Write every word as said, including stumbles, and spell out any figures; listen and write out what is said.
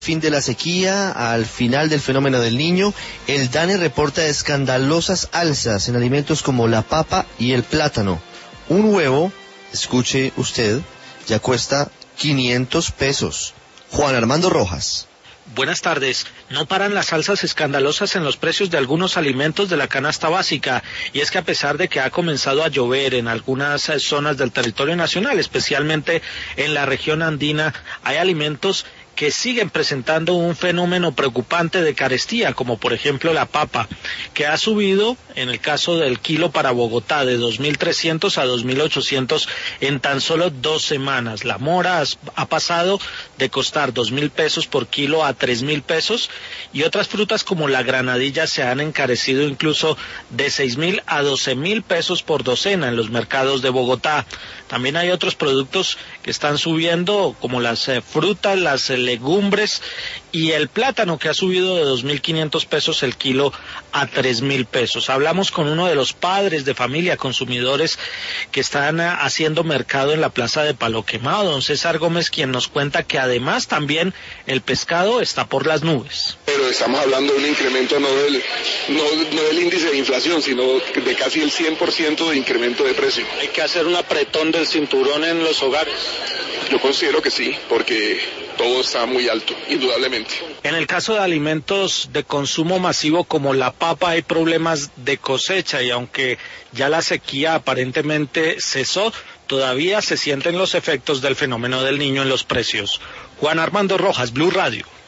Fin de la sequía, al final del fenómeno del Niño, el DANE reporta escandalosas alzas en alimentos como la papa y el plátano. Un huevo, escuche usted, ya cuesta quinientos pesos. Juan Armando Rojas. Buenas tardes. No paran las alzas escandalosas en los precios de algunos alimentos de la canasta básica, y es que a pesar de que ha comenzado a llover en algunas zonas del territorio nacional, especialmente en la región andina, hay alimentos que siguen presentando un fenómeno preocupante de carestía, como por ejemplo la papa, que ha subido, en el caso del kilo para Bogotá, de dos mil trescientos a dos mil ochocientos en tan solo dos semanas. La mora ha pasado de costar dos mil pesos por kilo a tres mil pesos, y otras frutas como la granadilla se han encarecido incluso de seis mil a doce mil pesos por docena en los mercados de Bogotá. También hay otros productos que están subiendo, como las eh, frutas, las eh, legumbres y el plátano, que ha subido de dos mil quinientos pesos el kilo a tres mil pesos. Hablamos con uno de los padres de familia consumidores que están uh, haciendo mercado en la plaza de Palo Quemado, don César Gómez, quien nos cuenta que además también el pescado está por las nubes. Pero estamos hablando de un incremento no del, no, no del índice de inflación, sino de casi el cien por ciento de incremento de precio. Hay que hacer un apretón del cinturón en los hogares. Yo considero que sí, porque todo está muy alto, indudablemente. En el caso de alimentos de consumo masivo como la papa hay problemas de cosecha, y aunque ya la sequía aparentemente cesó, todavía se sienten los efectos del fenómeno del Niño en los precios. Juan Armando Rojas, Blue Radio.